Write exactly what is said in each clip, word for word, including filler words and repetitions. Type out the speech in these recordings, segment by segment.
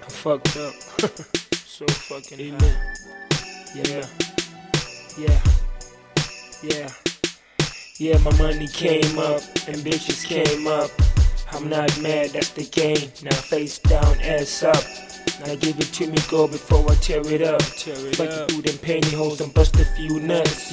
I fucked up. So fucking Amen. Yeah, yeah, yeah, yeah. My money came up and bitches came up. I'm not mad, that's the game. Now face down, ass up. Now give it to me, go before I tear it up. Fuck it through them pantyhose and bust a few nuts.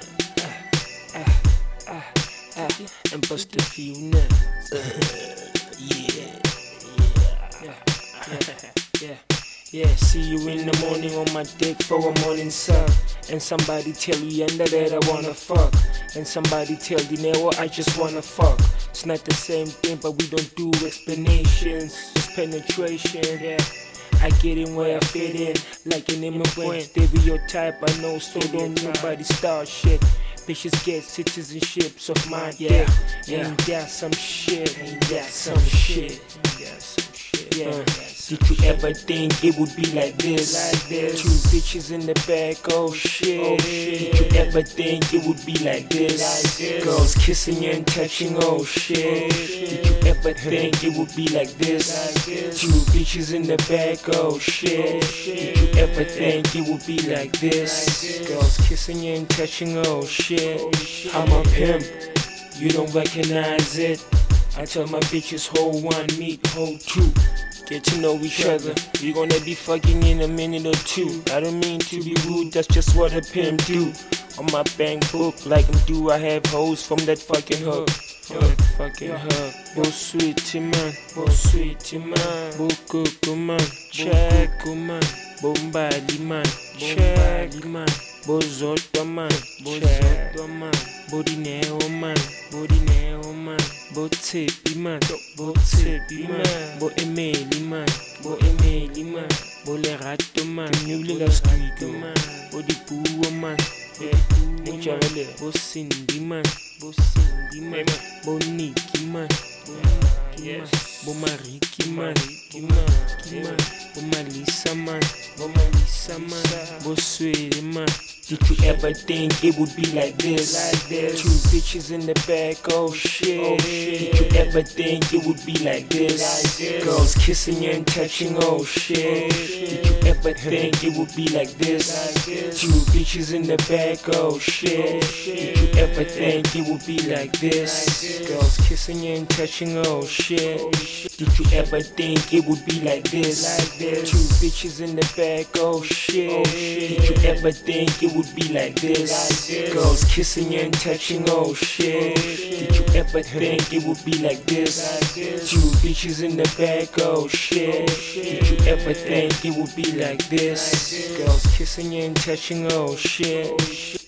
Ah, ah, ah, ah, and bust a few nuts. Yeah, yeah, yeah, yeah. Yeah, see you in the morning on my dick for a morning sun. And somebody tell you under that I wanna fuck. And somebody tell you now I just wanna fuck. It's not the same thing, but we don't do explanations. Just penetration, yeah. I get in where I fit in, like an immigrant. Stereotype, I know, so don't nobody start shit. Bitches get citizenships of my dick. Yeah, ain't that some shit? Ain't that some shit? Ain't that some shit? Yeah. Did you ever think it would be like this? Like this. Two bitches in the back, oh shit. Oh, shit. Did you ever think it would be like this? Like this. Girls kissing and touching, oh shit. Oh, shit. Did you ever think it would be like this? Like this. Two bitches in the back, oh shit. Oh, shit. Did you ever think it would be like this? Like this. Girls kissing and touching, oh shit. Oh, shit. I'm a pimp, you don't recognize it. I tell my bitches, hold one, meet, hold two. Get to know each other. We gonna be fucking in a minute or two. I don't mean to be rude, that's just what a pimp do. On my bank book, like I'm due, I have hoes from that fucking hook. From that fucking hook. Bo sweet man, bo sweet man, bo coco man, check man, bo mbali man, check man, bo zoto man, bo zoto man, bo dineo man, bo dineo man. Bo Tsepi man, bo Tsepi man, bo Emeli man, bo Emeli man, bo Lerato man, Nulela Studio man, bo Dipuo man, bo Cindy man, bo Cindy man, bo Nikki man, bo Mariki man, bo Malisa man, bo Malisa man, bo Swede man. Did you ever think it would be like this? Like this. Two bitches in the back, oh shit. Oh, shit. Did you ever think it would be like this? Like this. Girls kissing and touching, oh shit. Oh, shit. Did you ever think it would be like this? Like this. Two bitches in the back, oh shit. Oh, shit. Did you ever think it would be like this? Like this. Girls kissing and touching, oh shit. Oh, shit. Did you ever think it would be like this? Like this. Two bitches in the back, oh shit. Oh, shit. Did you ever think it would be like this? Like this. Girls kissing and touching, oh shit. Oh, shit. Did you ever think it would be like this? Like this. Two bitches in the back, oh shit. Oh, shit. Did you ever think it would be like this? Like this. Girls kissing and touching, oh shit. Oh, shit.